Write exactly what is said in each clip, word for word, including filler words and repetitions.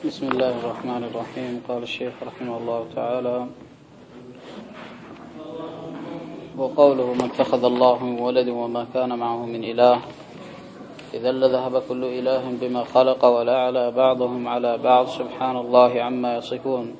بسم الله الرحمن الرحيم. قال الشيخ رحمه الله تعالى: وقوله ما اتخذ الله من ولد وما كان معه من إله إذا لذهب كل إله بما خلق ولا على بعضهم على بعض سبحان الله عما يصفون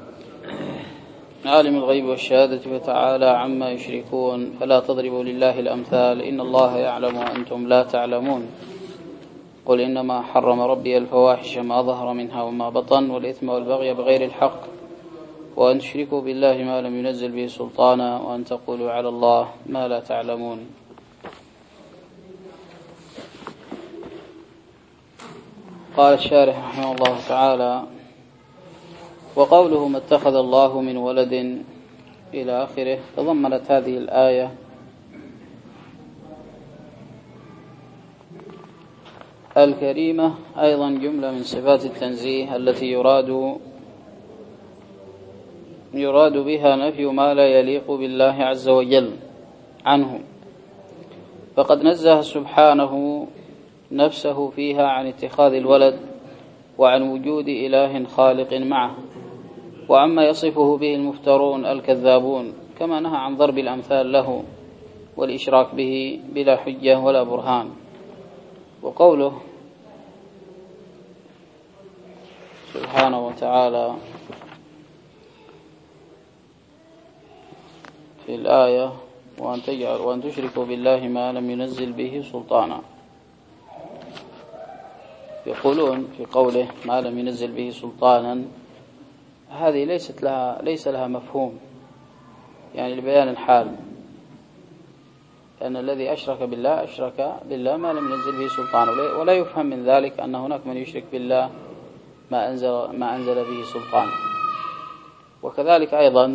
عالم الغيب والشهادة فتعالى عما يشركون فلا تضربوا لله الأمثال إن الله يعلم وأنتم لا تعلمون قل إنما حرم ربي الفواحش ما ظهر منها وما بطن والإثم والبغي بغير الحق وأن تشركوا بالله ما لم ينزل به سلطانا وأن تقولوا على الله ما لا تعلمون. قال الشارح رحمه الله تعالى: وقوله ما اتخذ الله من ولد إلى آخره تضمنت هذه الآية الكريمة أيضا جملة من صفات التنزيه التي يراد يراد بها نفي ما لا يليق بالله عز وجل عنه، فقد نزه سبحانه نفسه فيها عن اتخاذ الولد وعن وجود إله خالق معه وعما يصفه به المفترون الكذابون، كما نهى عن ضرب الأمثال له والإشراك به بلا حجة ولا برهان. وقوله سبحانه وتعالى في الآية: وأن تجعل وأن تشركوا بالله ما لم ينزل به سلطانا، يقولون في قوله ما لم ينزل به سلطانا هذه ليست لها ليس لها مفهوم، يعني لبيان الحال، لأن الذي أشرك بالله أشرك بالله ما لم ينزل به سلطان، ولا يفهم من ذلك أن هناك من يشرك بالله ما أنزل ما أنزل به سلطان. وكذلك أيضا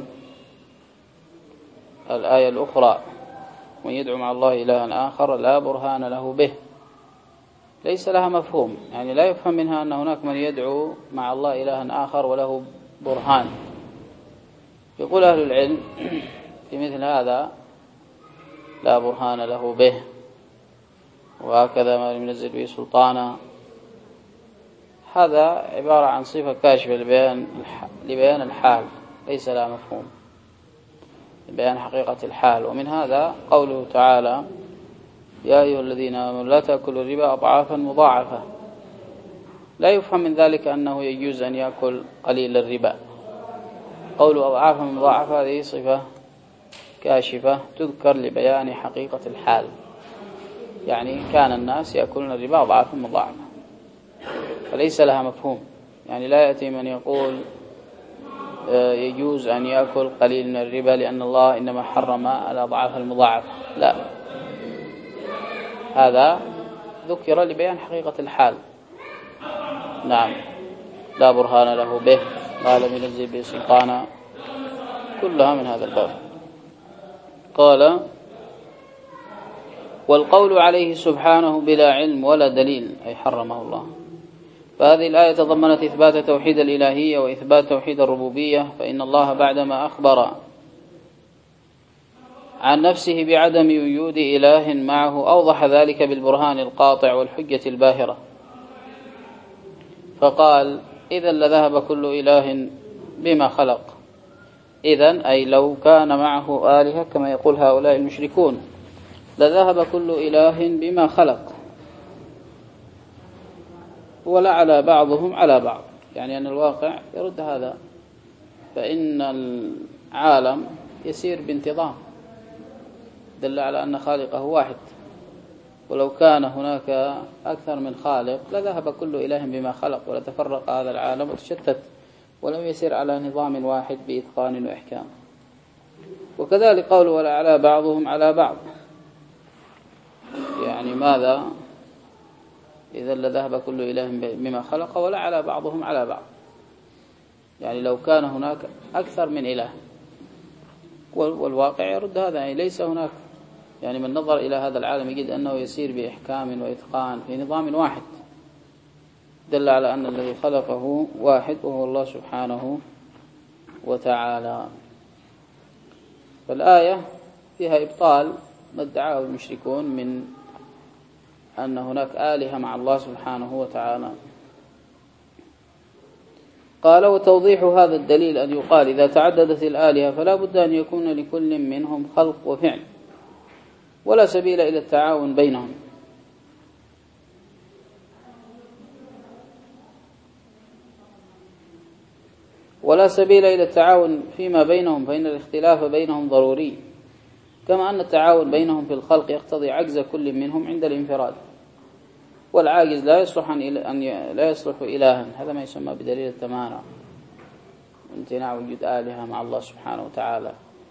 الآية الأخرى: من يدعو مع الله إلها آخر لا برهان له به، ليس لها مفهوم، يعني لا يفهم منها أن هناك من يدعو مع الله إلها آخر وله برهان. يقول أهل العلم في مثل هذا لا برهان له به وهكذا ما لم ينزل به سلطانا، هذا عبارة عن صفة كاشفة لبيان لبيان الحال ليس لها مفهوم، لبيان حقيقة الحال. ومن هذا قوله تعالى: يا أيها الذين آمنوا لا تأكلوا الربا أضعافا مضاعفة، لا يفهم من ذلك أنه يجوز أن يأكل قليل الربا. قول أضعافا مضاعفة هذه صفة كاشفة تذكر لبيان حقيقة الحال، يعني كان الناس يأكلون الربا أضعافا مضاعفة، فليس لها مفهوم. يعني لا يأتي من يقول يجوز أن يأكل قليل من الربا لأن الله إنما حرم الأضعاف المضاعفة، لا، هذا ذكر لبيان حقيقة الحال. نعم، لا برهان له به ما لم ينزل به سلطانا، كلها من هذا الباب. قال: والقول عليه سبحانه بلا علم ولا دليل أي حرمه الله. فهذه الآية تضمنت إثبات توحيد الإلهية وإثبات توحيد الربوبية، فإن الله بعدما أخبر عن نفسه بعدم وجود إله معه أوضح ذلك بالبرهان القاطع والحجة الباهرة، فقال: إذا لذهب كل إله بما خلق. إذن أي لو كان معه آلهة كما يقول هؤلاء المشركون لذهب كل إله بما خلق ولا على بعضهم على بعض، يعني أن الواقع يرد هذا، فإن العالم يسير بانتظام دل على أن خالقه واحد، ولو كان هناك أكثر من خالق لذهب كل إله بما خلق ولتفرق هذا العالم وتشتت ولم يسير على نظام واحد بإتقان وإحكام. وكذلك قوله ولا على بعضهم على بعض، يعني ماذا؟ إذا لذهب كل إله بما خلق ولا على بعضهم على بعض، يعني لو كان هناك أكثر من إله، والواقع يرد هذا، يعني ليس هناك، يعني من نظر إلى هذا العالم يجد أنه يسير بإحكام وإتقان في نظام واحد، دل على أن الذي خلقه واحد وهو الله سبحانه وتعالى. فالآية فيها إبطال ما ادعاه المشركون من أن هناك آلهة مع الله سبحانه وتعالى. قال وتوضيح هذا الدليل أن يقال إذا تعددت الآلهة فلا بد أن يكون لكل منهم خلق وفعل ولا سبيل إلى التعاون بينهم. ولا سبيل إلى التعاون فيما بينهم، فإن الاختلاف بينهم ضروري، كما أن التعاون بينهم في الخلق يقتضي عجز كل منهم عند الانفراد، والعاجز لا يصلح أن لا يصلح إلها. هذا ما يسمى بدليل التمانع، امتناع وجود آلهة مع الله سبحانه وتعالى،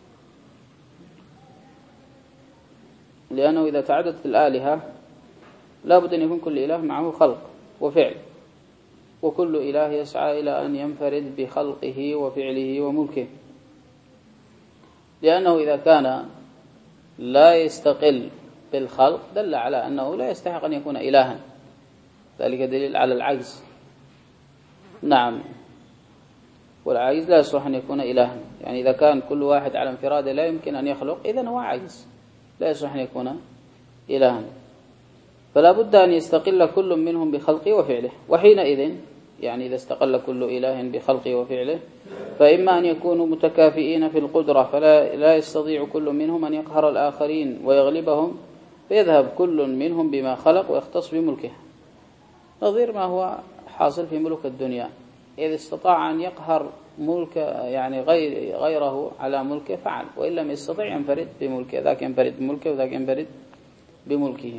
لأنه إذا تعددت الآلهة لا بد أن يكون كل إله معه خلق وفعل، وكل إله يسعى إلى أن ينفرد بخلقه وفعله وملكه، لأنه إذا كان لا يستقل بالخلق دل على أنه لا يستحق أن يكون إلها، ذلك دليل على العجز. نعم، والعاجز لا يصلح أن يكون إلها، يعني إذا كان كل واحد على انفراده لا يمكن أن يخلق إذن هو عاجز لا يصلح أن يكون إلها، فلا بد أن يستقل كل منهم بخلقه وفعله. وحينئذ يعني إذا استقل كل إله بخلقه وفعله فإما أن يكونوا متكافئين في القدرة فلا لا يستطيع كل منهم أن يقهر الآخرين ويغلبهم، فيذهب كل منهم بما خلق ويختص بملكه، نظير ما هو حاصل في ملك الدنيا. إذا استطاع أن يقهر ملك يعني غير غيره على ملكه فعل، وإن لم يستطع ينفرد بملكه، ذاك ينفرد بملكه وذاك ينفرد بملكه.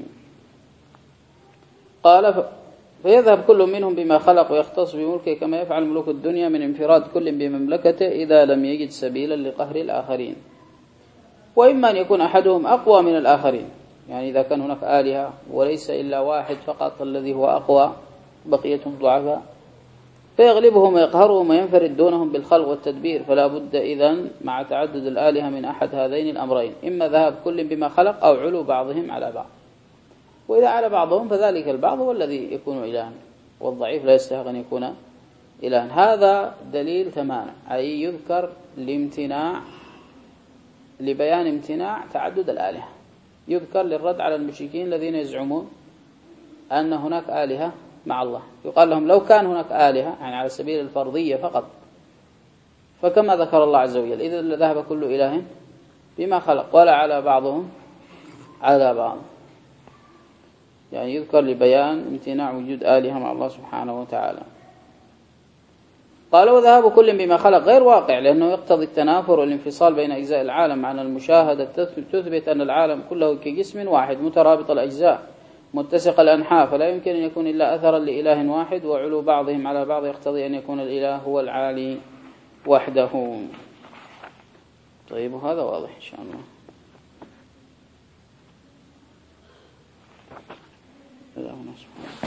قال فيذهب كل منهم بما خلق ويختص بملكه كما يفعل ملوك الدنيا من انفراد كل بمملكته إذا لم يجد سبيلا لقهر الآخرين. وإما أن يكون أحدهم أقوى من الآخرين، يعني إذا كان هناك آلهة وليس إلا واحد فقط الذي هو أقوى بقيتهم ضعفاء، فيغلبهم ويقهرهم وينفرد دونهم بالخلق والتدبير، فلا بد إذن مع تعدد الآلهة من أحد هذين الأمرين، إما ذهاب كل بما خلق أو علو بعضهم على بعض، وإذا على بعضهم فذلك البعض هو الذي يكون إلها، والضعيف لا يستحق أن يكون إلها. هذا دليل تمانع، أي يذكر لامتناع لبيان امتناع تعدد الآلهة، يذكر للرد على المشركين الذين يزعمون أن هناك آلهة مع الله. يقال لهم لو كان هناك آلهة يعني على سبيل الفرضية فقط فكما ذكر الله عز وجل إذا لذهب كل إله بما خلق ولا على بعضهم على بعض، يعني يذكر لبيان امتناع وجود آلهة مع الله سبحانه وتعالى. قال وذهاب كل بما خلق غير واقع، لأنه يقتضي التنافر والانفصال بين أجزاء العالم، مع أن المشاهدة تثبت أن العالم كله كجسم واحد مترابط الأجزاء متسق الأنحاء، فلا يمكن أن يكون إلا أثرا لإله واحد، وعلو بعضهم على بعض يقتضي أن يكون الإله هو العالي وحده. طيب هذا واضح إن شاء الله. اللهم سبحانه